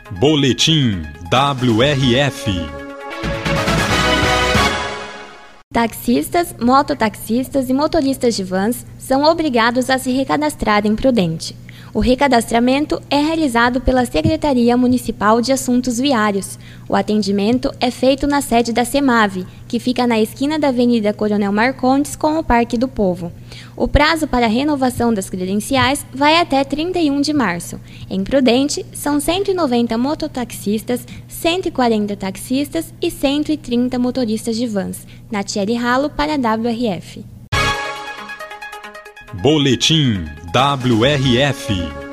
Boletim WRF. Taxistas, mototaxistas e motoristas de vans são obrigados a se recadastrarem Prudente. O recadastramento é realizado pela Secretaria Municipal de Assuntos Viários. O atendimento é feito na sede da SEMAV, que fica na esquina da Avenida Coronel Marcondes com o Parque do Povo. O prazo para a renovação das credenciais vai até 31 de março. Em Prudente, são 190 mototaxistas, 140 taxistas e 130 motoristas de vans. Natiele Ralo para a WRF. Boletim WRF.